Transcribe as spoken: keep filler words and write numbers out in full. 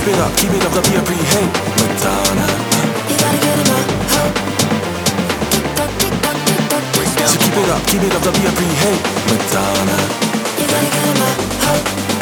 keep it up, keep it up, the beat pre hey Madonna. You gotta get in my hoe. Tick tock, tick tock, tick tock, tick tock. So keep it up, keep it up, the beat pre hey Madonna. You gotta get in my hoe.